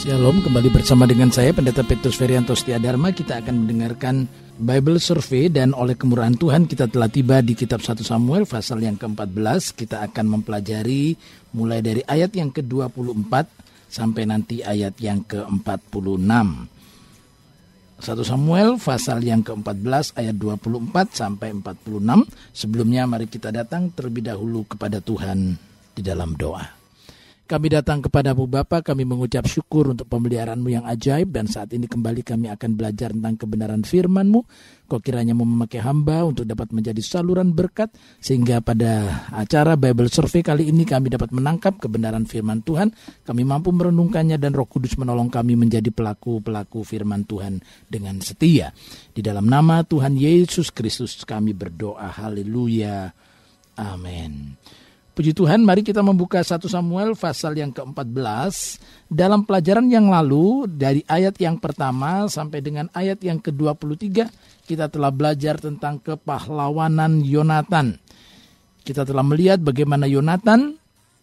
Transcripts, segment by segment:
Shalom, kembali bersama dengan saya Pendeta Petrus Ferianto Setiadharma. Kita akan mendengarkan Bible Survey dan oleh kemurahan Tuhan kita telah tiba di kitab 1 Samuel pasal yang ke-14. Kita akan mempelajari mulai dari ayat yang ke-24 sampai nanti ayat yang ke-46. 1 Samuel pasal yang ke-14 ayat 24 sampai 46. Sebelumnya mari kita datang terlebih dahulu kepada Tuhan di dalam doa. Kami datang kepadamu Bapa, kami mengucap syukur untuk pemeliharaan-Mu yang ajaib, dan saat ini kembali kami akan belajar tentang kebenaran firman-Mu. Kau kiranya mau memakai hamba untuk dapat menjadi saluran berkat, sehingga pada acara Bible Survey kali ini kami dapat menangkap kebenaran firman Tuhan. Kami mampu merenungkannya dan Roh Kudus menolong kami menjadi pelaku-pelaku firman Tuhan dengan setia. Di dalam nama Tuhan Yesus Kristus kami berdoa, haleluya, amin. Puji Tuhan, mari kita membuka 1 Samuel pasal yang ke-14. Dalam pelajaran yang lalu, dari ayat yang pertama sampai dengan ayat yang ke-23, kita telah belajar tentang kepahlawanan Yonatan. Kita telah melihat bagaimana Yonatan,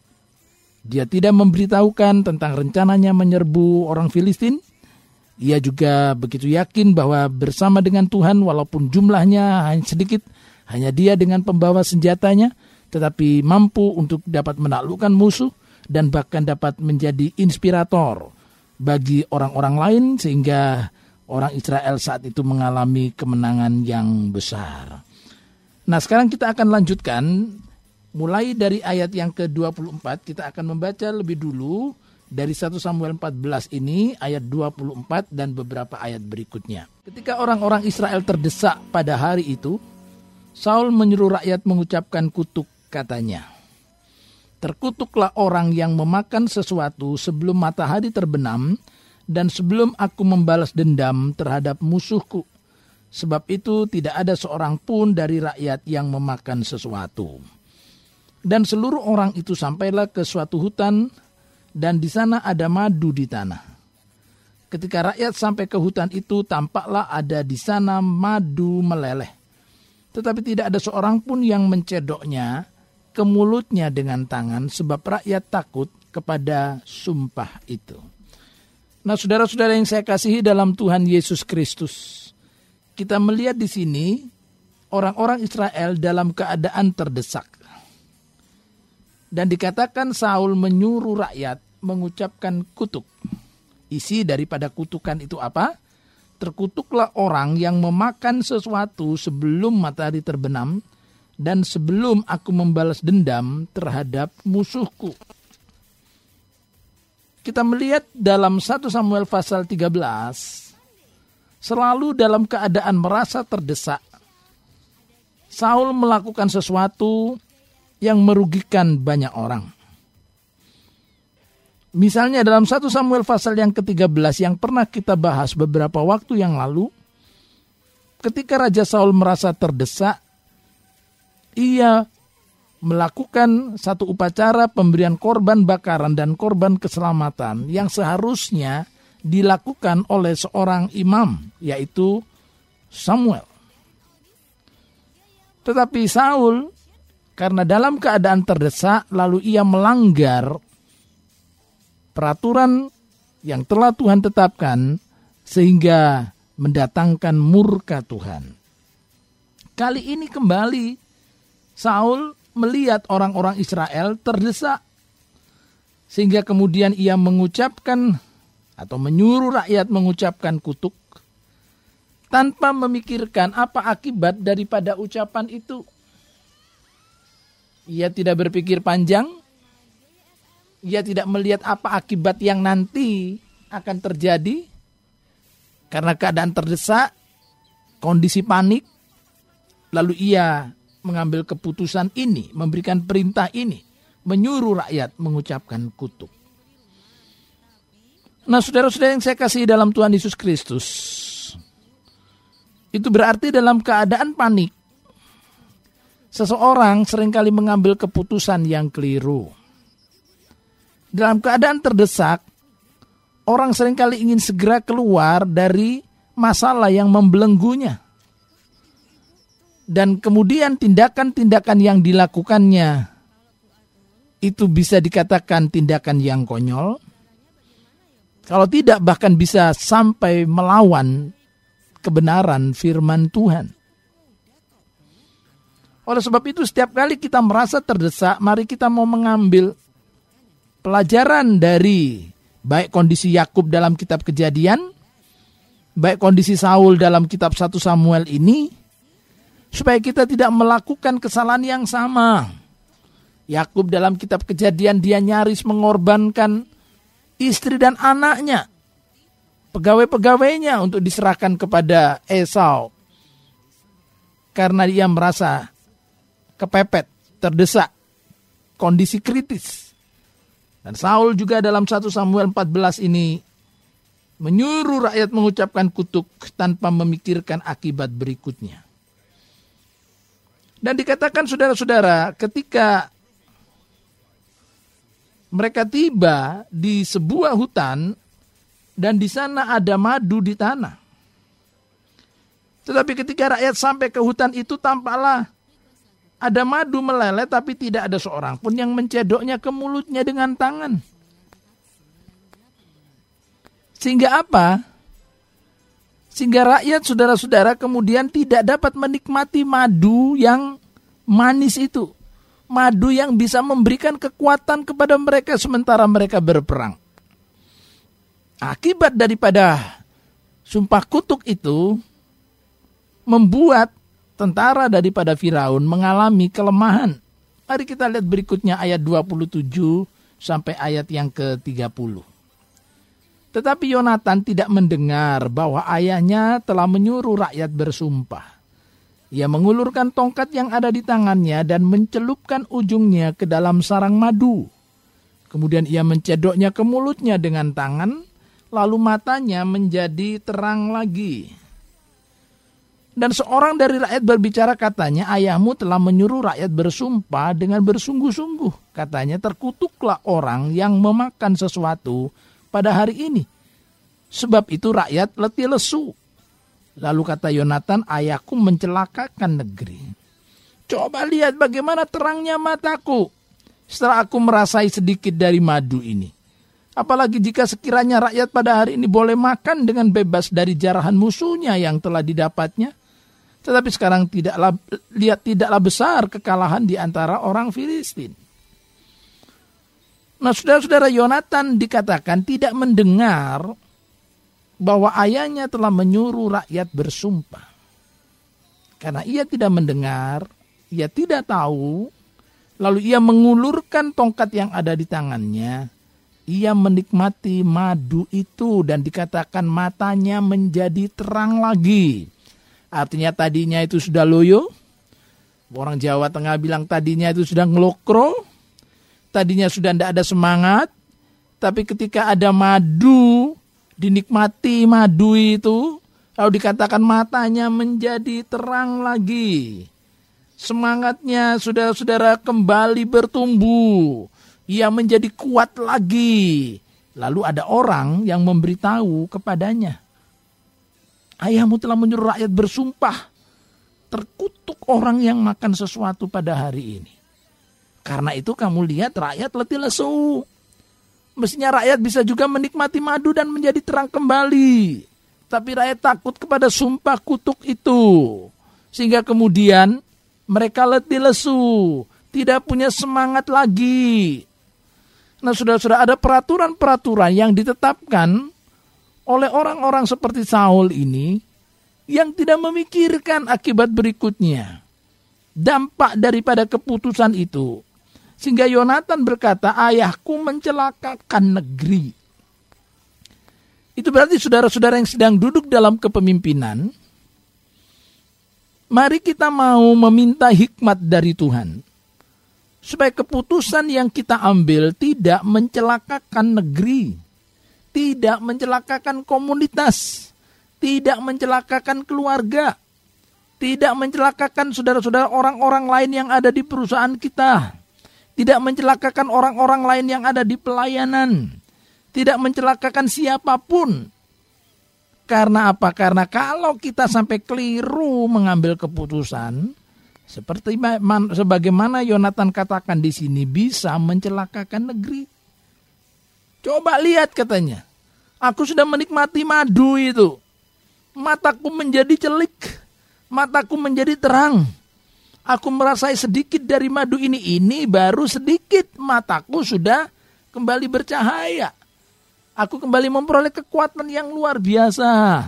dia tidak memberitahukan tentang rencananya menyerbu orang Filistin. Ia juga begitu yakin bahwa bersama dengan Tuhan, walaupun jumlahnya hanya sedikit, hanya dia dengan pembawa senjatanya, tetapi mampu untuk dapat menaklukkan musuh dan bahkan dapat menjadi inspirator bagi orang-orang lain, sehingga orang Israel saat itu mengalami kemenangan yang besar. Nah, sekarang kita akan lanjutkan mulai dari ayat yang ke-24. Kita akan membaca lebih dulu dari 1 Samuel 14 ini ayat 24 dan beberapa ayat berikutnya. Ketika orang-orang Israel terdesak pada hari itu, Saul menyuruh rakyat mengucapkan kutuk. Katanya, terkutuklah orang yang memakan sesuatu sebelum matahari terbenam dan sebelum aku membalas dendam terhadap musuhku. Sebab itu tidak ada seorang pun dari rakyat yang memakan sesuatu. Dan seluruh orang itu sampailah ke suatu hutan, dan di sana ada madu di tanah. Ketika rakyat sampai ke hutan itu, tampaklah ada di sana madu meleleh. Tetapi tidak ada seorang pun yang mencedoknya ke mulutnya dengan tangan, sebab rakyat takut kepada sumpah itu. Nah, saudara-saudara yang saya kasihi dalam Tuhan Yesus Kristus, kita melihat di sini orang-orang Israel dalam keadaan terdesak. Dan dikatakan Saul menyuruh rakyat mengucapkan kutuk. Isi daripada kutukan itu apa? Terkutuklah orang yang memakan sesuatu sebelum matahari terbenam dan sebelum aku membalas dendam terhadap musuhku. Kita melihat dalam 1 Samuel pasal 13, selalu dalam keadaan merasa terdesak, Saul melakukan sesuatu yang merugikan banyak orang. Misalnya dalam 1 Samuel pasal yang ke-13 yang pernah kita bahas beberapa waktu yang lalu, ketika Raja Saul merasa terdesak, ia melakukan satu upacara pemberian korban bakaran dan korban keselamatan yang seharusnya dilakukan oleh seorang imam, yaitu Samuel. Tetapi Saul, karena dalam keadaan terdesak, lalu ia melanggar peraturan yang telah Tuhan tetapkan, sehingga mendatangkan murka Tuhan. Kali ini kembali Saul melihat orang-orang Israel terdesak, sehingga kemudian ia mengucapkan atau menyuruh rakyat mengucapkan kutuk tanpa memikirkan apa akibat daripada ucapan itu. Ia tidak berpikir panjang, ia tidak melihat apa akibat yang nanti akan terjadi karena keadaan terdesak, kondisi panik, lalu ia mengambil keputusan ini, memberikan perintah ini, menyuruh rakyat mengucapkan kutuk. Nah, saudara-saudara yang saya kasihi dalam Tuhan Yesus Kristus, itu berarti dalam keadaan panik, seseorang seringkali mengambil keputusan yang keliru. Dalam keadaan terdesak, orang seringkali ingin segera keluar dari masalah yang membelenggunya. Dan kemudian tindakan-tindakan yang dilakukannya itu bisa dikatakan tindakan yang konyol, Kalau tidak bahkan bisa sampai melawan kebenaran firman Tuhan. Oleh sebab itu setiap kali kita merasa terdesak, mari kita mau mengambil pelajaran dari baik kondisi Yakub dalam kitab Kejadian, baik kondisi Saul dalam kitab 1 Samuel ini, supaya kita tidak melakukan kesalahan yang sama. Yakub dalam kitab Kejadian dia nyaris mengorbankan istri dan anaknya, pegawai-pegawainya untuk diserahkan kepada Esau. Karena dia merasa kepepet, terdesak, kondisi kritis. Dan Saul juga dalam 1 Samuel 14 ini menyuruh rakyat mengucapkan kutuk tanpa memikirkan akibat berikutnya. Dan dikatakan saudara-saudara, ketika mereka tiba di sebuah hutan dan di sana ada madu di tanah. Tetapi ketika rakyat sampai ke hutan itu tampaklah ada madu meleleh tapi tidak ada seorang pun yang mencedoknya ke mulutnya dengan tangan. Sehingga apa? Sehingga rakyat saudara-saudara kemudian tidak dapat menikmati madu yang manis itu. Madu yang bisa memberikan kekuatan kepada mereka sementara mereka berperang. Akibat daripada sumpah kutuk itu membuat tentara daripada Firaun mengalami kelemahan. Mari kita lihat berikutnya ayat 27 sampai ayat yang ke-30. Tetapi Yonatan tidak mendengar bahwa ayahnya telah menyuruh rakyat bersumpah. Ia mengulurkan tongkat yang ada di tangannya dan mencelupkan ujungnya ke dalam sarang madu. Kemudian ia mencedoknya ke mulutnya dengan tangan, lalu matanya menjadi terang lagi. Dan seorang dari rakyat berbicara katanya, ayahmu telah menyuruh rakyat bersumpah dengan bersungguh-sungguh. Katanya, terkutuklah orang yang memakan sesuatu pada hari ini. Sebab itu rakyat letih lesu. Lalu kata Yonatan, ayahku mencelakakan negeri. Coba lihat bagaimana terangnya mataku setelah aku merasai sedikit dari madu ini. Apalagi jika sekiranya rakyat pada hari ini boleh makan dengan bebas dari jarahan musuhnya yang telah didapatnya. Tetapi sekarang tidaklah besar kekalahan di antara orang Filistin. Nah, saudara-saudara, Yonatan dikatakan tidak mendengar bahwa ayahnya telah menyuruh rakyat bersumpah. Karena ia tidak mendengar, ia tidak tahu, lalu ia mengulurkan tongkat yang ada di tangannya. Ia menikmati madu itu dan dikatakan matanya menjadi terang lagi. Artinya tadinya itu sudah loyo. Orang Jawa Tengah bilang tadinya itu sudah ngelokro. Tadinya sudah tidak ada semangat. Tapi ketika ada madu, dinikmati madu itu, lalu dikatakan matanya menjadi terang lagi. Semangatnya saudara-saudara kembali bertumbuh. Ia menjadi kuat lagi. Lalu ada orang yang memberitahu kepadanya, ayahmu telah menyuruh rakyat bersumpah. Terkutuk orang yang makan sesuatu pada hari ini. Karena itu kamu lihat rakyat letih lesu. Mestinya rakyat bisa juga menikmati madu dan menjadi terang kembali. Tapi rakyat takut kepada sumpah kutuk itu. Sehingga kemudian mereka letih lesu. Tidak punya semangat lagi. Nah, saudara-saudara, ada peraturan-peraturan yang ditetapkan oleh orang-orang seperti Saul ini yang tidak memikirkan akibat berikutnya. Dampak daripada keputusan itu. Sehingga Yonatan berkata, ayahku mencelakakan negeri. Itu berarti saudara-saudara yang sedang duduk dalam kepemimpinan, mari kita mau meminta hikmat dari Tuhan. Supaya keputusan yang kita ambil tidak mencelakakan negeri. Tidak mencelakakan komunitas. Tidak mencelakakan keluarga. Tidak mencelakakan saudara-saudara orang-orang lain yang ada di perusahaan kita. Tidak mencelakakan orang-orang lain yang ada di pelayanan. Tidak mencelakakan siapapun. Karena apa? Karena kalau kita sampai keliru mengambil keputusan, seperti sebagaimana Yonatan katakan di sini, bisa mencelakakan negeri. Coba lihat katanya. Aku sudah menikmati madu itu. Mataku menjadi celik. Mataku menjadi terang. Aku merasai sedikit dari madu ini. Ini baru sedikit. Mataku sudah kembali bercahaya. Aku kembali memperoleh kekuatan yang luar biasa.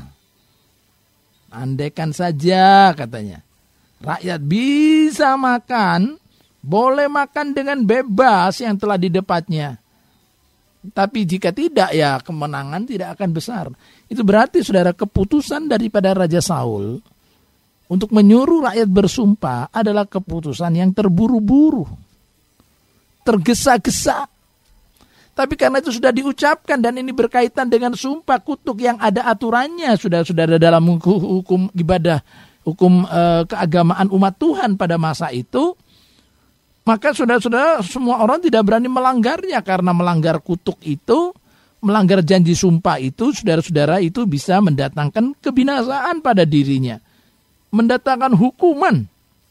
Andaikan saja katanya, rakyat bisa makan, boleh makan dengan bebas yang telah didapatnya. Tapi jika tidak, ya kemenangan tidak akan besar. Itu berarti saudara, keputusan daripada Raja Saul untuk menyuruh rakyat bersumpah adalah keputusan yang terburu-buru, tergesa-gesa. Tapi karena itu sudah diucapkan dan ini berkaitan dengan sumpah kutuk yang ada aturannya, sudah dalam hukum ibadah, hukum keagamaan umat Tuhan pada masa itu, maka saudara-saudara semua orang tidak berani melanggarnya, karena melanggar kutuk itu, melanggar janji sumpah itu, saudara-saudara, itu bisa mendatangkan kebinasaan pada dirinya, mendatangkan hukuman.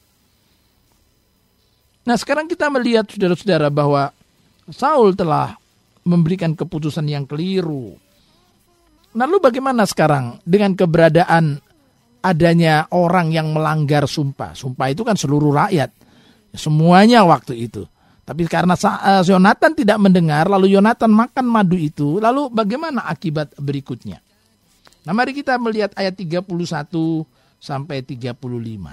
Nah, sekarang kita melihat saudara-saudara bahwa Saul telah memberikan keputusan yang keliru. Lalu bagaimana sekarang dengan keberadaan adanya orang yang melanggar sumpah? Sumpah itu kan seluruh rakyat, semuanya waktu itu. Tapi karena Yonatan tidak mendengar, lalu Yonatan makan madu itu, lalu bagaimana akibat berikutnya? Nah, mari kita melihat ayat 31 sampai 35.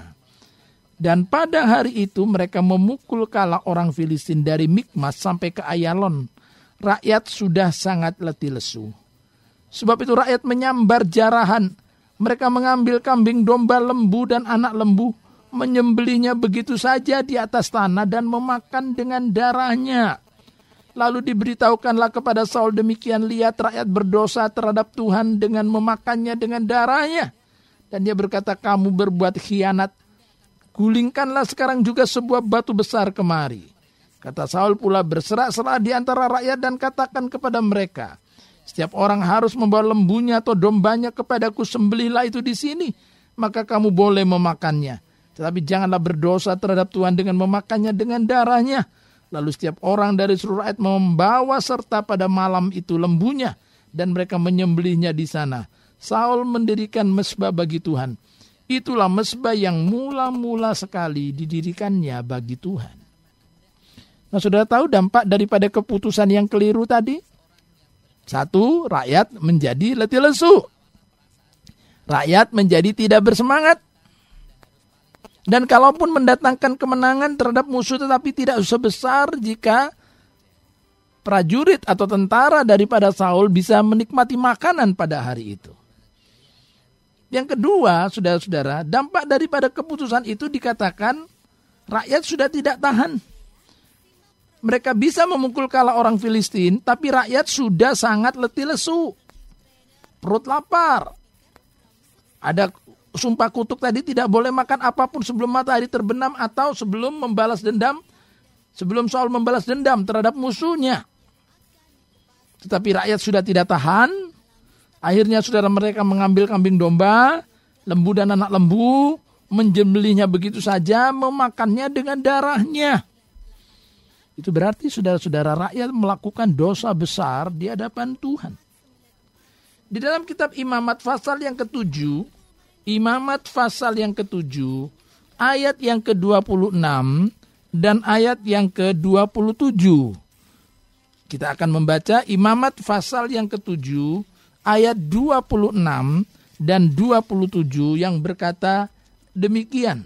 Dan pada hari itu mereka memukul kala orang Filistin dari Mikmas sampai ke Ayalon. Rakyat sudah sangat letih lesu. Sebab itu rakyat menyambar jarahan. Mereka mengambil kambing, domba, lembu, dan anak lembu, menyembelihnya begitu saja di atas tanah dan memakan dengan darahnya. Lalu diberitahukanlah kepada Saul demikian, lihat rakyat berdosa terhadap Tuhan dengan memakannya dengan darahnya. Dan dia berkata, kamu berbuat khianat. Gulingkanlah sekarang juga sebuah batu besar kemari. Kata Saul pula, berserak-serak di antara rakyat dan katakan kepada mereka, setiap orang harus membawa lembunya atau dombanya kepadaku, sembelihlah itu di sini, maka kamu boleh memakannya. Tetapi janganlah berdosa terhadap Tuhan dengan memakannya dengan darahnya. Lalu setiap orang dari seluruh rakyat membawa serta pada malam itu lembunya, dan mereka menyembelihnya di sana. Saul mendirikan mezbah bagi Tuhan. Itulah mezbah yang mula-mula sekali didirikannya bagi Tuhan. Nah, saudara tahu dampak daripada keputusan yang keliru tadi? Satu, rakyat menjadi letih lesu. Rakyat menjadi tidak bersemangat. Dan kalaupun mendatangkan kemenangan terhadap musuh, tetapi tidak sebesar jika prajurit atau tentara daripada Saul bisa menikmati makanan pada hari itu. Yang kedua, saudara-saudara, dampak daripada keputusan itu dikatakan rakyat sudah tidak tahan. Mereka bisa memukul kala orang Filistin, tapi rakyat sudah sangat letih lesu. Perut lapar. Ada sumpah kutuk tadi, tidak boleh makan apapun sebelum matahari terbenam atau sebelum membalas dendam, sebelum Saul membalas dendam terhadap musuhnya. Tetapi rakyat sudah tidak tahan. Akhirnya saudara, mereka mengambil kambing domba, lembu dan anak lembu, menjembelihnya begitu saja, memakannya dengan darahnya. Itu berarti saudara-saudara, rakyat melakukan dosa besar di hadapan Tuhan. Di dalam kitab Imamat pasal yang ke-7, Imamat pasal yang ke-7, ayat yang ke-26 dan ayat yang ke-27. Kita akan membaca Imamat pasal yang ke-7, ayat 26 dan 27 yang berkata demikian.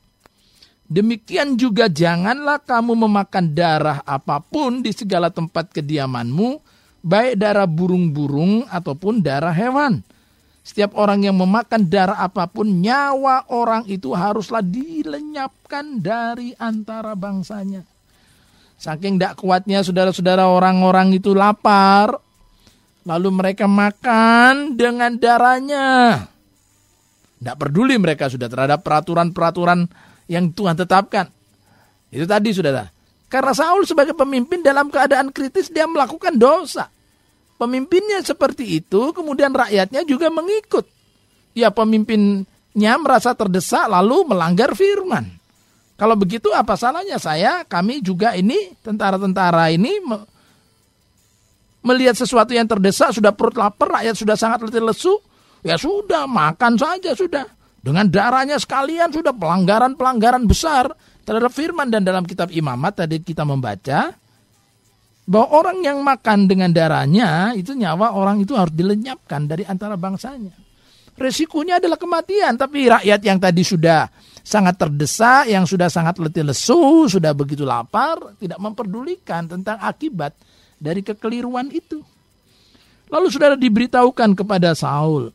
Demikian juga janganlah kamu memakan darah apapun di segala tempat kediamanmu, baik darah burung-burung ataupun darah hewan. Setiap orang yang memakan darah apapun, nyawa orang itu haruslah dilenyapkan dari antara bangsanya. Saking tidak kuatnya saudara-saudara, orang-orang itu lapar, lalu mereka makan dengan darahnya. Tidak peduli mereka sudah terhadap peraturan-peraturan yang Tuhan tetapkan. Itu tadi saudara. Karena Saul sebagai pemimpin dalam keadaan kritis, dia melakukan dosa. Pemimpinnya seperti itu, kemudian rakyatnya juga mengikut. Ya, pemimpinnya merasa terdesak lalu melanggar firman. Kalau begitu apa salahnya kami juga ini, tentara-tentara ini Melihat sesuatu yang terdesak, sudah perut lapar, rakyat sudah sangat letih lesu, ya sudah, makan saja sudah. Dengan darahnya sekalian sudah pelanggaran-pelanggaran besar terhadap firman. Dan dalam kitab Imamat tadi kita membaca bahwa orang yang makan dengan darahnya, itu nyawa orang itu harus dilenyapkan dari antara bangsanya. Resikonya adalah kematian, tapi rakyat yang tadi sudah sangat terdesak, yang sudah sangat letih lesu, sudah begitu lapar, tidak memperdulikan tentang akibat dari kekeliruan itu. Lalu saudara diberitahukan kepada Saul,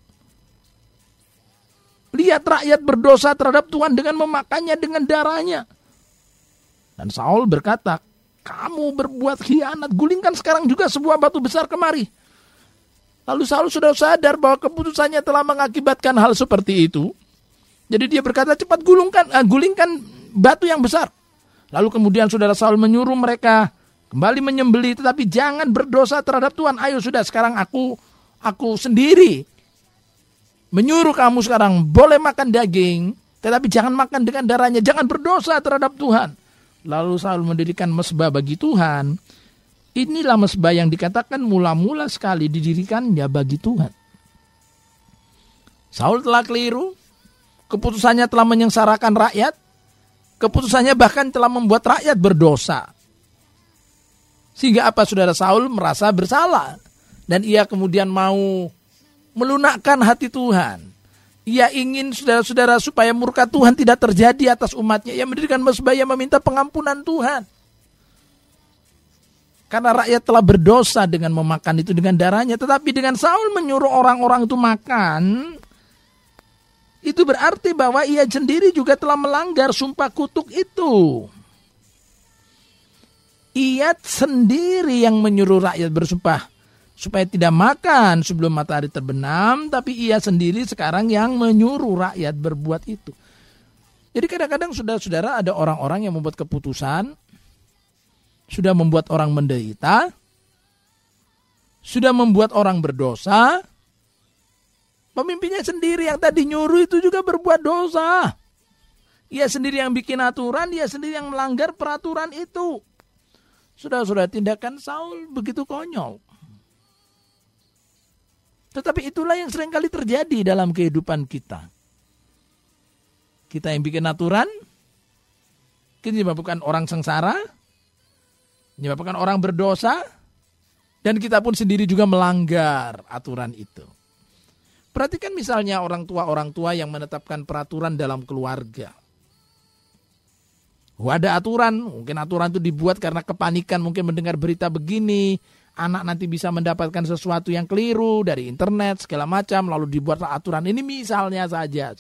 lihat rakyat berdosa terhadap Tuhan dengan memakannya dengan darahnya. Dan Saul berkata, kamu berbuat khianat, gulingkan sekarang juga sebuah batu besar kemari. Lalu Saul sudah sadar bahwa keputusannya telah mengakibatkan hal seperti itu. Jadi dia berkata, cepat gulingkan batu yang besar. Lalu kemudian saudara Saul menyuruh mereka kembali menyembelih, tetapi jangan berdosa terhadap Tuhan. Ayo sudah, sekarang aku sendiri menyuruh kamu sekarang boleh makan daging, tetapi jangan makan dengan darahnya, jangan berdosa terhadap Tuhan. Lalu Saul mendirikan mesbah bagi Tuhan. Inilah mesbah yang dikatakan mula-mula sekali didirikannya bagi Tuhan. Saul telah keliru, keputusannya telah menyengsarakan rakyat, keputusannya bahkan telah membuat rakyat berdosa. Sehingga apa, saudara? Saul merasa bersalah. Dan ia kemudian mau melunakkan hati Tuhan. Ia ingin saudara-saudara supaya murka Tuhan tidak terjadi atas umatnya. Ia mendirikan mesbah yang meminta pengampunan Tuhan. Karena rakyat telah berdosa dengan memakan itu dengan darahnya. Tetapi dengan Saul menyuruh orang-orang itu makan, itu berarti bahwa ia sendiri juga telah melanggar sumpah kutuk itu. Ia sendiri yang menyuruh rakyat bersumpah supaya tidak makan sebelum matahari terbenam, tapi ia sendiri sekarang yang menyuruh rakyat berbuat itu. Jadi kadang-kadang saudara-saudara ada orang-orang yang membuat keputusan, sudah membuat orang menderita, sudah membuat orang berdosa, pemimpinnya sendiri yang tadi nyuruh itu juga berbuat dosa. Ia sendiri yang bikin aturan, ia sendiri yang melanggar peraturan itu. Saudara-saudara, tindakan Saul begitu konyol. Tetapi itulah yang seringkali terjadi dalam kehidupan kita. Kita yang bikin aturan, kita menyebabkan orang sengsara, menyebabkan orang berdosa, dan kita pun sendiri juga melanggar aturan itu. Perhatikan misalnya orang tua yang menetapkan peraturan dalam keluarga. Ada aturan, mungkin aturan itu dibuat karena kepanikan, mungkin mendengar berita begini, anak nanti bisa mendapatkan sesuatu yang keliru dari internet, segala macam, lalu dibuatlah aturan. Ini misalnya saja.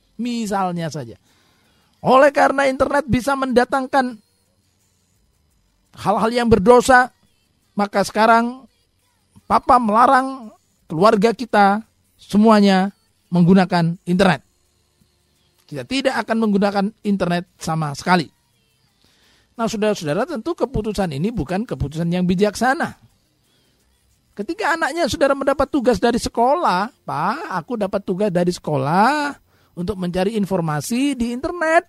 Oleh karena internet bisa mendatangkan hal-hal yang berdosa, maka sekarang Papa melarang keluarga kita semuanya menggunakan internet. Kita tidak akan menggunakan internet sama sekali. Nah, saudara-saudara, tentu keputusan ini bukan keputusan yang bijaksana. Ketika anaknya saudara mendapat tugas dari sekolah, Pak, aku dapat tugas dari sekolah untuk mencari informasi di internet.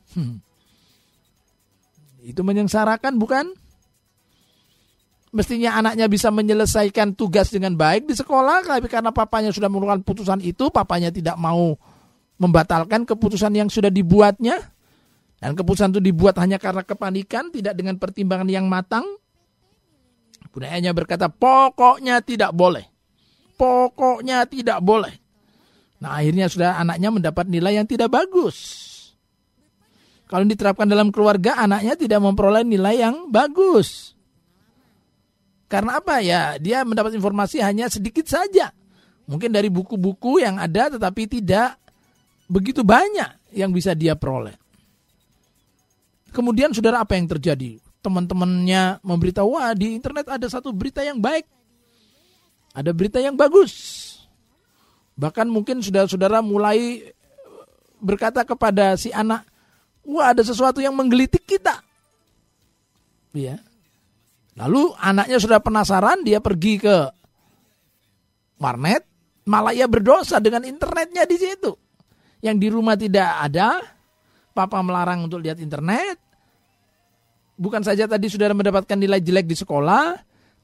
Itu menyengsarakan, bukan? Mestinya anaknya bisa menyelesaikan tugas dengan baik di sekolah, tapi karena papanya sudah mengeluarkan putusan itu, papanya tidak mau membatalkan keputusan yang sudah dibuatnya. Dan keputusan itu dibuat hanya karena kepanikan, tidak dengan pertimbangan yang matang. Kemudian ayahnya berkata, pokoknya tidak boleh. Pokoknya tidak boleh. Nah, akhirnya sudah anaknya mendapat nilai yang tidak bagus. Kalau diterapkan dalam keluarga, anaknya tidak memperoleh nilai yang bagus. Karena apa ya? Dia mendapat informasi hanya sedikit saja. Mungkin dari buku-buku yang ada, tetapi tidak begitu banyak yang bisa dia peroleh. Kemudian saudara, apa yang terjadi? Teman-temannya memberitahu, wah di internet ada satu berita yang baik. Ada berita yang bagus. Bahkan mungkin saudara-saudara mulai berkata kepada si anak, wah ada sesuatu yang menggelitik kita. Ya. Lalu anaknya sudah penasaran, dia pergi ke warnet, malah ia berdosa dengan internetnya di situ. Yang di rumah tidak ada, Papa melarang untuk lihat internet. Bukan saja tadi saudara mendapatkan nilai jelek di sekolah,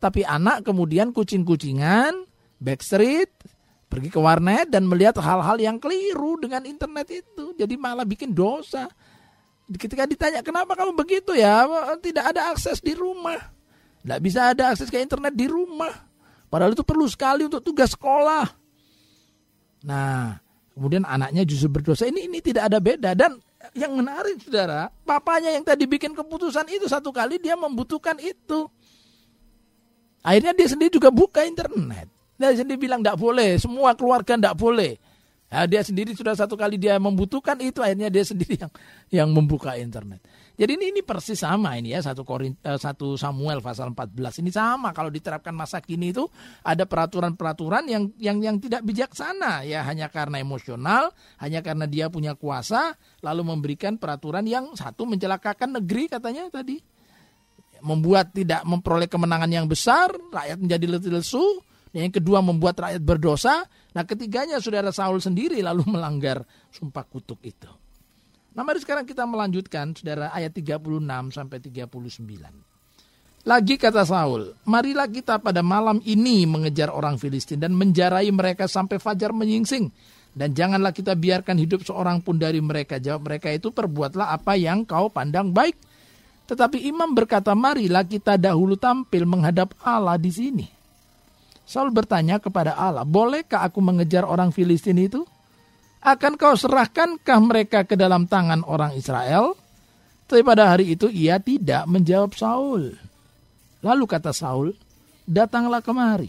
Tapi anak kemudian kucing-kucingan, backstreet, pergi ke warnet dan melihat hal-hal yang keliru dengan internet itu. Jadi malah bikin dosa. Ketika ditanya, kenapa kamu begitu ya? Tidak ada akses di rumah. Tidak bisa ada akses ke internet di rumah. Padahal itu perlu sekali untuk tugas sekolah. Nah, kemudian anaknya justru berdosa. Ini tidak ada beda. Dan yang menarik saudara, papanya yang tadi bikin keputusan itu satu kali dia membutuhkan itu. Akhirnya dia sendiri juga buka internet. Dia sendiri bilang tidak boleh, semua keluarga tidak boleh. Nah, dia sendiri sudah satu kali dia membutuhkan itu, akhirnya dia sendiri yang membuka internet. Jadi ini persis sama ini ya, 1 Samuel pasal 14 ini sama kalau diterapkan masa kini itu ada peraturan-peraturan yang tidak bijaksana ya, hanya karena emosional, hanya karena dia punya kuasa lalu memberikan peraturan yang satu mencelakakan negeri katanya tadi. Membuat tidak memperoleh kemenangan yang besar, rakyat menjadi lesu, dan yang kedua membuat rakyat berdosa. Nah, ketiganya saudara Saul sendiri lalu melanggar sumpah kutuk itu. Nah, mari sekarang kita melanjutkan saudara ayat 36 sampai 39. Lagi kata Saul, marilah kita pada malam ini mengejar orang Filistin dan menjarai mereka sampai fajar menyingsing. Dan janganlah kita biarkan hidup seorang pun dari mereka. Jawab mereka itu, perbuatlah apa yang kau pandang baik. Tetapi imam berkata, marilah kita dahulu tampil menghadap Allah di sini. Saul bertanya kepada Allah, bolehkah aku mengejar orang Filistin itu? Akan kau serahkankah mereka ke dalam tangan orang Israel? Tapi pada hari itu ia tidak menjawab Saul. Lalu kata Saul, datanglah kemari.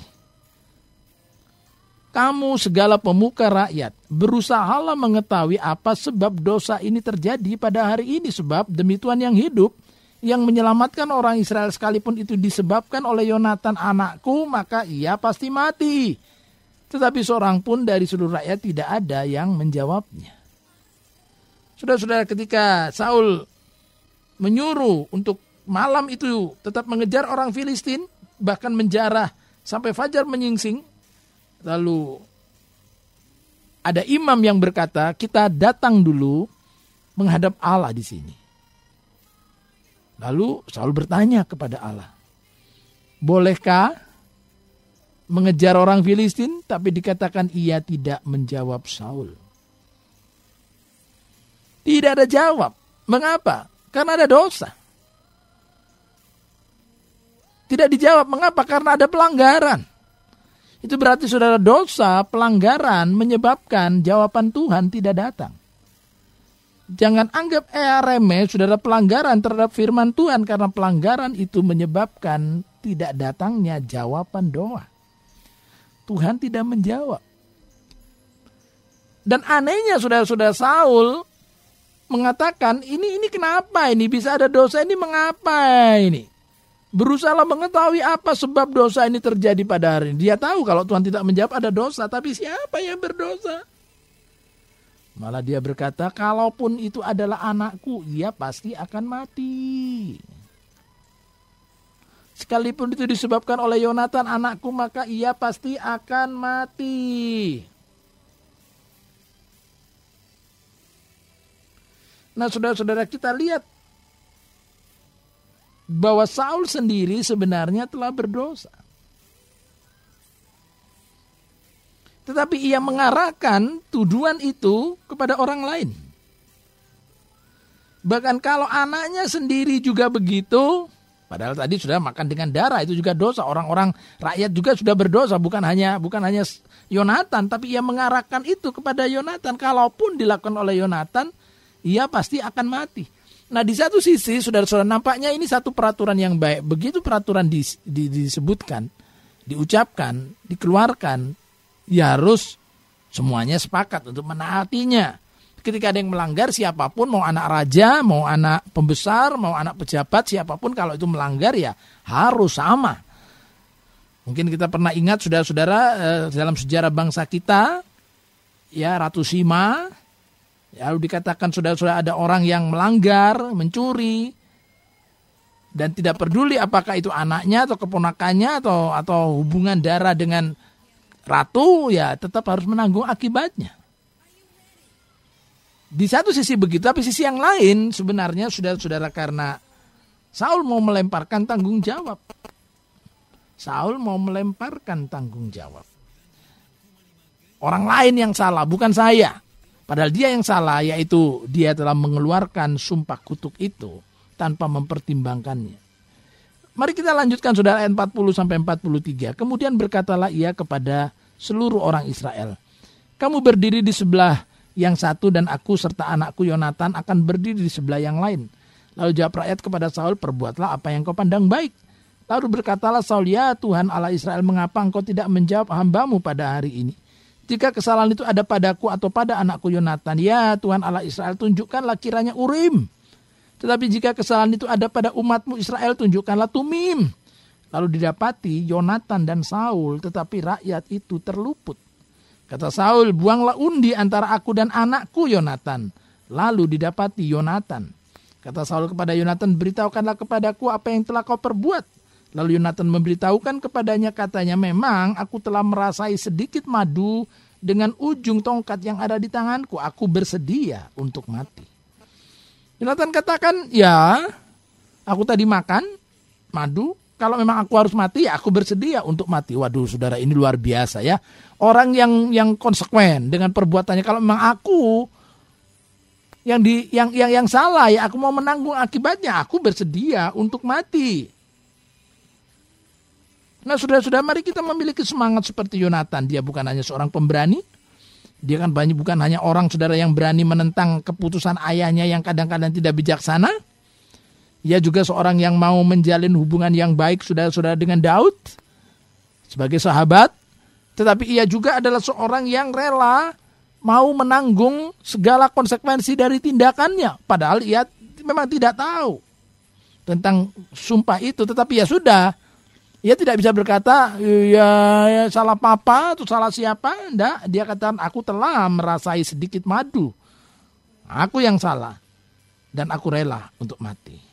Kamu segala pemuka rakyat, berusahalah mengetahui apa sebab dosa ini terjadi pada hari ini. Sebab demi Tuhan yang hidup, yang menyelamatkan orang Israel sekalipun itu disebabkan oleh Yonatan anakku, maka ia pasti mati. Tetapi seorang pun dari seluruh rakyat tidak ada yang menjawabnya. Saudara-saudara, ketika Saul menyuruh untuk malam itu tetap mengejar orang Filistin, bahkan menjarah sampai fajar menyingsing, lalu ada imam yang berkata, kita datang dulu menghadap Allah di sini. Lalu Saul bertanya kepada Allah, bolehkah mengejar orang Filistin? Tapi dikatakan ia tidak menjawab Saul. Tidak ada jawab. Mengapa? Karena ada dosa. Tidak dijawab. Mengapa? Karena ada pelanggaran. Itu berarti saudara, dosa, pelanggaran menyebabkan jawaban Tuhan tidak datang. Jangan anggap remeh saudara pelanggaran terhadap firman Tuhan, karena pelanggaran itu menyebabkan tidak datangnya jawaban doa. Tuhan tidak menjawab. Dan anehnya saudara-saudara, Saul mengatakan, ini kenapa ini bisa ada dosa ini, mengapa ini? Berusahalah mengetahui apa sebab dosa ini terjadi pada hari ini. Dia tahu kalau Tuhan tidak menjawab ada dosa, tapi siapa yang berdosa? Malah dia berkata, kalaupun itu adalah anakku, ia pasti akan mati. Sekalipun itu disebabkan oleh Yonatan anakku, maka ia pasti akan mati. Nah, saudara-saudara, kita lihat bahwa Saul sendiri sebenarnya telah berdosa. Tetapi ia mengarahkan tuduhan itu kepada orang lain. Bahkan kalau anaknya sendiri juga begitu, padahal tadi sudah makan dengan darah, itu juga dosa. Orang-orang rakyat juga sudah berdosa, bukan hanya Yonatan, tapi ia mengarahkan itu kepada Yonatan. Kalaupun dilakukan oleh Yonatan, ia pasti akan mati. Nah, di satu sisi saudara-saudara, nampaknya ini satu peraturan yang baik. Begitu peraturan disebutkan, diucapkan, dikeluarkan, ya harus semuanya sepakat untuk menaatinya. Ketika ada yang melanggar, siapapun, mau anak raja, mau anak pembesar, mau anak pejabat, siapapun, kalau itu melanggar ya harus sama. Mungkin kita pernah ingat saudara-saudara, dalam sejarah bangsa kita, ya Ratu Sima, ya, lalu dikatakan saudara-saudara ada orang yang melanggar, mencuri, dan tidak peduli apakah itu anaknya atau keponakannya atau hubungan darah dengan ratu, ya tetap harus menanggung akibatnya. Di satu sisi begitu, tapi sisi yang lain sebenarnya saudara-saudara, karena Saul mau melemparkan tanggung jawab. Saul mau melemparkan tanggung jawab. Orang lain yang salah, bukan saya. Padahal dia yang salah, yaitu dia telah mengeluarkan sumpah kutuk itu tanpa mempertimbangkannya. Mari kita lanjutkan saudara ayat 40 sampai 43. Kemudian berkatalah ia kepada seluruh orang Israel, kamu berdiri di sebelah yang satu dan aku serta anakku Yonatan akan berdiri di sebelah yang lain. Lalu jawab rakyat kepada Saul, perbuatlah apa yang kau pandang baik. Lalu berkatalah Saul, ya Tuhan Allah Israel, mengapa engkau tidak menjawab hambamu pada hari ini? Jika kesalahan itu ada padaku atau pada anakku Yonatan, ya Tuhan Allah Israel, tunjukkanlah kiranya Urim. Tetapi jika kesalahan itu ada pada umatmu Israel, tunjukkanlah Tumim. Lalu didapati Yonatan dan Saul, tetapi rakyat itu terluput. Kata Saul, buanglah undi antara aku dan anakku Yonatan. Lalu didapati Yonatan. Kata Saul kepada Yonatan, beritahukanlah kepadaku apa yang telah kau perbuat. Lalu Yonatan memberitahukan kepadanya, katanya, memang aku telah merasai sedikit madu dengan ujung tongkat yang ada di tanganku. Aku bersedia untuk mati. Yonatan katakan, ya, aku tadi makan madu. Kalau memang aku harus mati, ya aku bersedia untuk mati. Waduh, saudara, ini luar biasa ya. Orang yang konsekuen dengan perbuatannya. Kalau memang aku yang salah, ya aku mau menanggung akibatnya. Aku bersedia untuk mati. Nah, saudara-saudara, mari kita memiliki semangat seperti Yonatan. Dia bukan hanya seorang pemberani. Dia kan bukan hanya orang, saudara, yang berani menentang keputusan ayahnya yang kadang-kadang tidak bijaksana. Ia juga seorang yang mau menjalin hubungan yang baik, saudara-saudara, dengan Daud sebagai sahabat. Tetapi ia juga adalah seorang yang rela mau menanggung segala konsekuensi dari tindakannya. Padahal ia memang tidak tahu tentang sumpah itu. Tetapi ya sudah, ia tidak bisa berkata, ya salah papa atau salah siapa. Enggak, dia katakan, aku telah merasai sedikit madu. Aku yang salah. Dan aku rela untuk mati.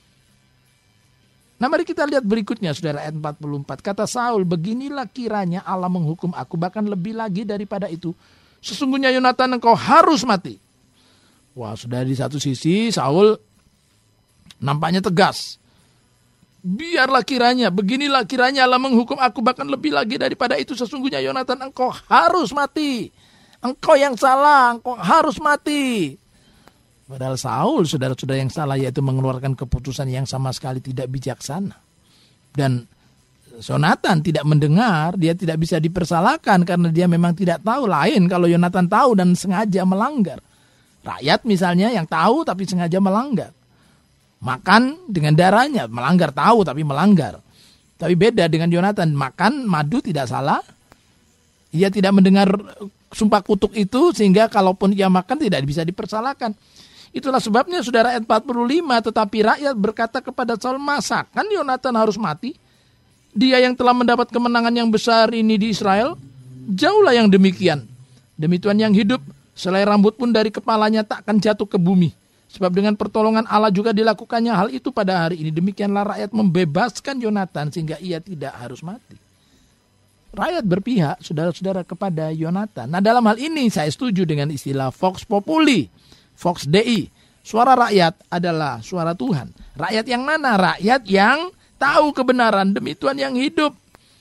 Nah, mari kita lihat berikutnya, saudara, ayat 44. Kata Saul, beginilah kiranya Allah menghukum aku, bahkan lebih lagi daripada itu. Sesungguhnya Yonatan, engkau harus mati. Wah, sudah di satu sisi Saul nampaknya tegas. Biarlah kiranya, beginilah kiranya Allah menghukum aku, bahkan lebih lagi daripada itu. Sesungguhnya Yonatan, engkau harus mati. Engkau yang salah, engkau harus mati. Padahal Saul, saudara-saudara, yang salah, yaitu mengeluarkan keputusan yang sama sekali tidak bijaksana. Dan Yonatan tidak mendengar, dia tidak bisa dipersalahkan karena dia memang tidak tahu. Lain kalau Yonatan tahu dan sengaja melanggar. Rakyat misalnya yang tahu tapi sengaja melanggar. Makan dengan darahnya, melanggar, tahu tapi melanggar. Tapi beda dengan Yonatan, makan madu tidak salah. Ia tidak mendengar sumpah kutuk itu sehingga kalaupun ia makan tidak bisa dipersalahkan. Itulah sebabnya, saudara, ayat 45, tetapi rakyat berkata kepada Saul, masakan Yonatan harus mati? Dia yang telah mendapat kemenangan yang besar ini di Israel? Jauhlah yang demikian. Demi Tuhan yang hidup, selai rambut pun dari kepalanya takkan jatuh ke bumi. Sebab dengan pertolongan Allah juga dilakukannya hal itu pada hari ini. Demikianlah rakyat membebaskan Yonatan sehingga ia tidak harus mati. Rakyat berpihak, saudara-saudara, kepada Yonatan. Nah, dalam hal ini saya setuju dengan istilah Vox Populi. Vox Dei, suara rakyat adalah suara Tuhan. Rakyat yang mana? Rakyat yang tahu kebenaran, demi Tuhan yang hidup.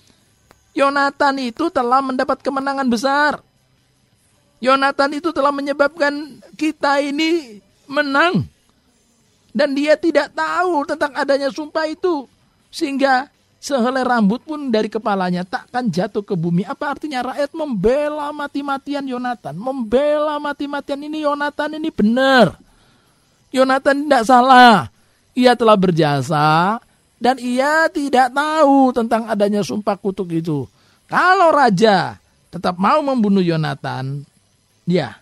Yonatan itu telah mendapat kemenangan besar. Yonatan itu telah menyebabkan kita ini menang. Dan dia tidak tahu tentang adanya sumpah itu. Sehingga sehelai rambut pun dari kepalanya takkan jatuh ke bumi. Apa artinya? Rakyat membela mati-matian Yonatan. Membela mati-matian ini, Yonatan ini benar. Yonatan tidak salah. Ia telah berjasa dan ia tidak tahu tentang adanya sumpah kutuk itu. Kalau raja tetap mau membunuh Yonatan, ya,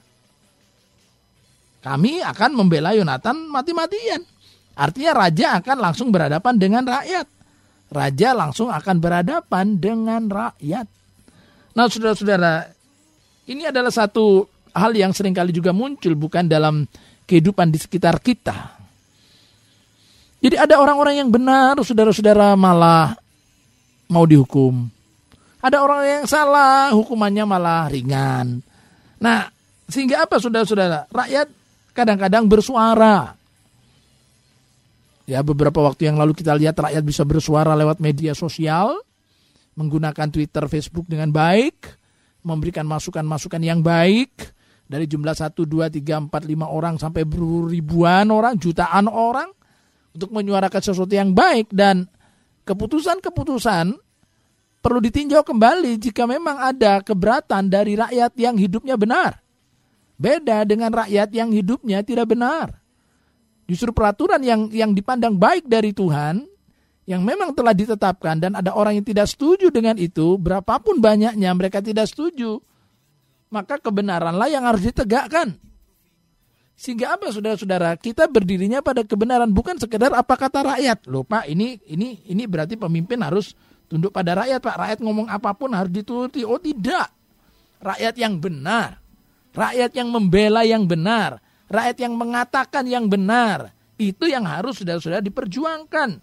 kami akan membela Yonatan mati-matian. Artinya raja akan langsung berhadapan dengan rakyat. Raja langsung akan berhadapan dengan rakyat. Nah, saudara-saudara, ini adalah satu hal yang seringkali juga muncul bukan dalam kehidupan di sekitar kita. Jadi ada orang-orang yang benar, saudara-saudara, malah mau dihukum. Ada orang yang salah, hukumannya malah ringan. Nah, sehingga apa, saudara-saudara? Rakyat kadang-kadang bersuara. Ya, beberapa waktu yang lalu kita lihat rakyat bisa bersuara lewat media sosial. menggunakan Twitter, Facebook dengan baik, memberikan masukan-masukan yang baik, dari jumlah 1, 2, 3, 4, 5 orang sampai ribuan orang, jutaan orang, untuk menyuarakan sesuatu yang baik. Dan keputusan-keputusan perlu ditinjau kembali jika memang ada keberatan dari rakyat yang hidupnya benar. Beda dengan rakyat yang hidupnya tidak benar. Justru peraturan yang dipandang baik dari Tuhan, yang memang telah ditetapkan, dan ada orang yang tidak setuju dengan itu, berapapun banyaknya mereka tidak setuju, maka kebenaranlah yang harus ditegakkan. Sehingga apa, saudara-saudara, kita berdirinya pada kebenaran, bukan sekedar apa kata rakyat. Loh Pak, ini berarti pemimpin harus tunduk pada rakyat, Pak. Rakyat ngomong apapun harus dituruti. Oh tidak. Rakyat yang benar, rakyat yang membela yang benar, rakyat yang mengatakan yang benar, itu yang harus saudara-saudara diperjuangkan.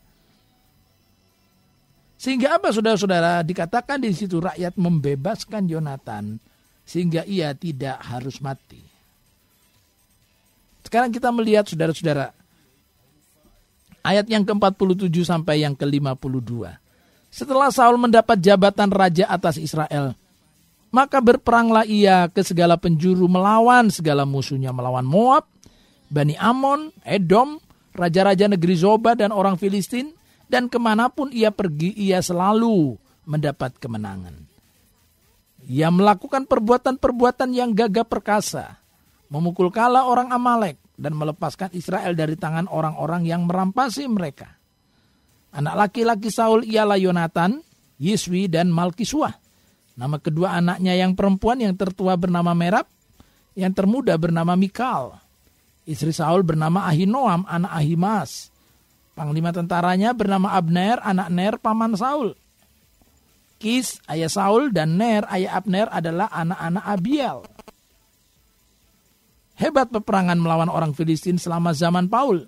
Sehingga apa, saudara-saudara, dikatakan di situ rakyat membebaskan Yonatan sehingga ia tidak harus mati. Sekarang kita melihat, saudara-saudara, ayat yang ke-47 sampai yang ke-52. Setelah Saul mendapat jabatan raja atas Israel, maka berperanglah ia ke segala penjuru melawan segala musuhnya, melawan Moab, Bani Amon, Edom, raja-raja negeri Zoba dan orang Filistin, dan kemanapun ia pergi, ia selalu mendapat kemenangan. Ia melakukan perbuatan-perbuatan yang gagah perkasa, memukul kala orang Amalek, dan melepaskan Israel dari tangan orang-orang yang merampasi mereka. Anak laki-laki Saul ialah Yonatan, Yiswi, dan Malkisua. Nama kedua anaknya yang perempuan, yang tertua bernama Merab, yang termuda bernama Mikal. Istri Saul bernama Ahinoam, anak Ahimaas. Panglima tentaranya bernama Abner, anak Ner, paman Saul. Kis, ayah Saul, dan Ner, ayah Abner adalah anak-anak Abiel. Hebat peperangan melawan orang Filistin selama zaman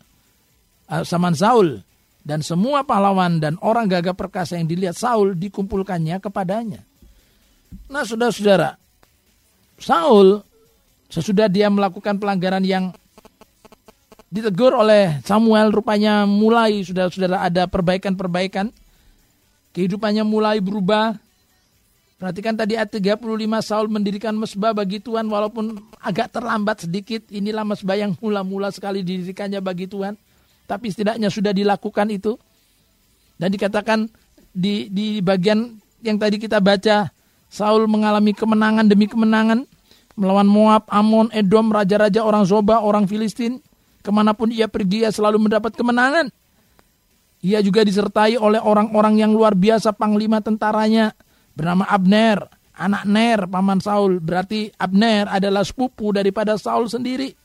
Saul. Dan semua pahlawan dan orang gagah perkasa yang dilihat Saul dikumpulkannya kepadanya. Nah, saudara-saudara, Saul sesudah dia melakukan pelanggaran yang ditegur oleh Samuel, rupanya mulai, saudara-saudara, ada perbaikan-perbaikan. Kehidupannya mulai berubah. Perhatikan tadi ayat 35, Saul mendirikan mesbah bagi Tuhan walaupun agak terlambat sedikit. Inilah mesbah yang mula-mula sekali didirikannya bagi Tuhan. Tapi setidaknya sudah dilakukan itu. Dan dikatakan di bagian yang tadi kita baca, Saul mengalami kemenangan demi kemenangan melawan Moab, Amon, Edom, raja-raja orang Zoba, orang Filistin. Kemanapun ia pergi, ia selalu mendapat kemenangan. Ia juga disertai oleh orang-orang yang luar biasa, panglima tentaranya bernama Abner, anak Ner, paman Saul. Berarti Abner adalah sepupu daripada Saul sendiri.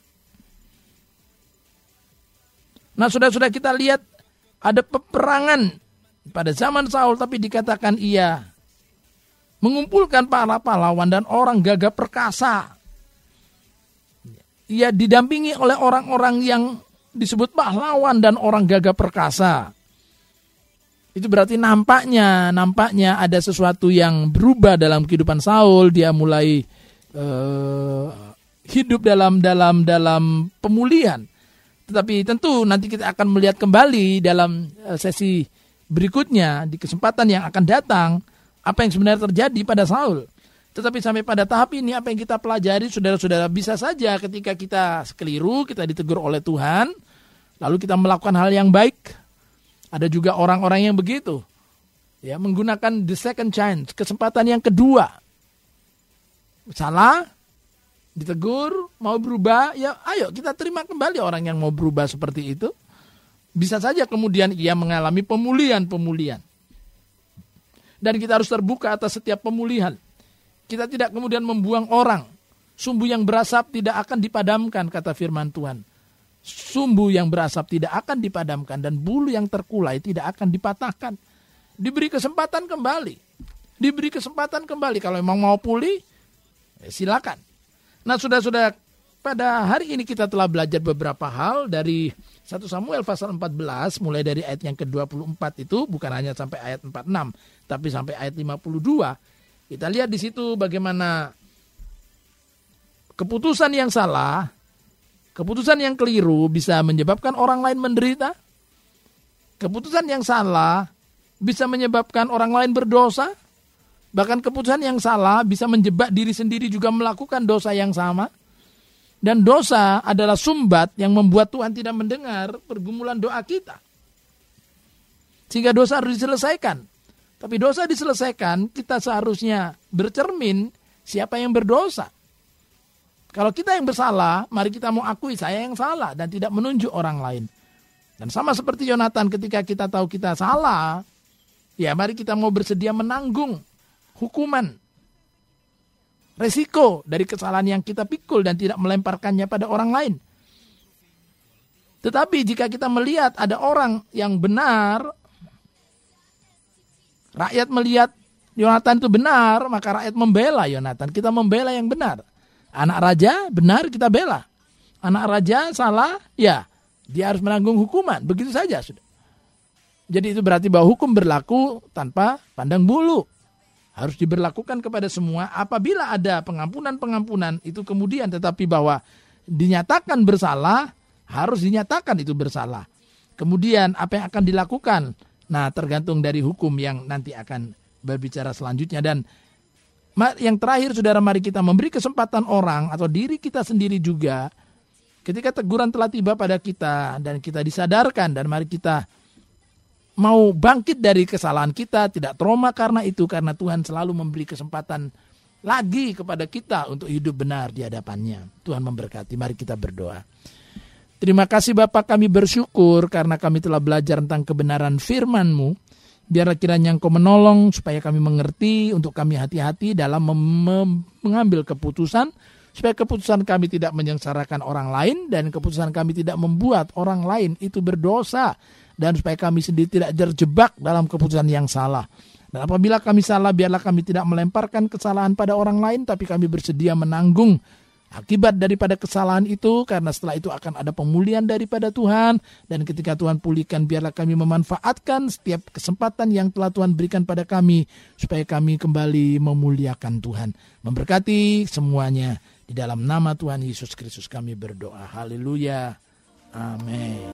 Nah, saudara-saudara, kita lihat ada peperangan pada zaman Saul, tapi dikatakan ia mengumpulkan para pahlawan dan orang gagah perkasa. Ia didampingi oleh orang-orang yang disebut pahlawan dan orang gagah perkasa. Itu berarti nampaknya ada sesuatu yang berubah dalam kehidupan Saul. Dia mulai hidup dalam pemulihan. Tetapi tentu nanti kita akan melihat kembali dalam sesi berikutnya, di kesempatan yang akan datang, apa yang sebenarnya terjadi pada Saul. Tetapi sampai pada tahap ini, apa yang kita pelajari, saudara-saudara, bisa saja ketika kita keliru, kita ditegur oleh Tuhan, lalu kita melakukan hal yang baik. Ada juga orang-orang yang begitu, ya, menggunakan the second chance, kesempatan yang kedua. Salah, ditegur, mau berubah, ya ayo kita terima kembali orang yang mau berubah seperti itu. Bisa saja kemudian ia mengalami pemulihan. Dan kita harus terbuka atas setiap pemulihan. Kita tidak kemudian membuang orang. Sumbu yang berasap tidak akan dipadamkan, kata firman Tuhan. Sumbu yang berasap tidak akan dipadamkan dan bulu yang terkulai tidak akan dipatahkan. Diberi kesempatan kembali. Kalau memang mau pulih, silakan. Nah, sudah pada hari ini kita telah belajar beberapa hal dari 1 Samuel pasal 14, mulai dari ayat yang ke-24 itu, bukan hanya sampai ayat 46, tapi sampai ayat 52. Kita lihat di situ bagaimana keputusan yang salah, keputusan yang keliru bisa menyebabkan orang lain menderita. Keputusan yang salah bisa menyebabkan orang lain berdosa. Bahkan keputusan yang salah bisa menjebak diri sendiri juga melakukan dosa yang sama. Dan dosa adalah sumbat yang membuat Tuhan tidak mendengar pergumulan doa kita. Sehingga dosa harus diselesaikan. Tapi dosa diselesaikan, kita seharusnya bercermin siapa yang berdosa. Kalau kita yang bersalah, mari kita mau akui saya yang salah dan tidak menunjuk orang lain. Dan sama seperti Yonatan ketika kita tahu kita salah, ya mari kita mau bersedia menanggung hukuman. Resiko dari kesalahan yang kita pikul dan tidak melemparkannya pada orang lain. Tetapi jika kita melihat ada orang yang benar, rakyat melihat Yonatan itu benar, maka rakyat membela Yonatan. Kita membela yang benar. Anak raja benar, kita bela. Anak raja salah, ya dia harus menanggung hukuman. Begitu saja sudah. Jadi itu berarti bahwa hukum berlaku tanpa pandang bulu. Harus diberlakukan kepada semua. Apabila ada pengampunan itu kemudian, tetapi bahwa dinyatakan bersalah, harus dinyatakan itu bersalah. Kemudian apa yang akan dilakukan? Nah, tergantung dari hukum yang nanti akan berbicara selanjutnya. Dan yang terakhir, saudara, mari kita memberi kesempatan orang atau diri kita sendiri juga. Ketika teguran telah tiba pada kita dan kita disadarkan, dan mari kita mau bangkit dari kesalahan kita, tidak trauma karena itu, karena Tuhan selalu memberi kesempatan lagi kepada kita untuk hidup benar di hadapannya. Tuhan memberkati, mari kita berdoa. Terima kasih Bapa, kami bersyukur karena kami telah belajar tentang kebenaran firman-Mu. Biarlah kiranya Engkau menolong supaya kami mengerti, untuk kami hati-hati dalam mengambil keputusan, supaya keputusan kami tidak menyengsarakan orang lain, dan keputusan kami tidak membuat orang lain itu berdosa, dan supaya kami sendiri tidak terjebak dalam keputusan yang salah. Dan apabila kami salah, biarlah kami tidak melemparkan kesalahan pada orang lain, tapi kami bersedia menanggung akibat daripada kesalahan itu, karena setelah itu akan ada pemulihan daripada Tuhan. Dan ketika Tuhan pulihkan, biarlah kami memanfaatkan setiap kesempatan yang telah Tuhan berikan pada kami, supaya kami kembali memuliakan Tuhan. Memberkati semuanya. Di dalam nama Tuhan Yesus Kristus kami berdoa. Haleluya. Amin.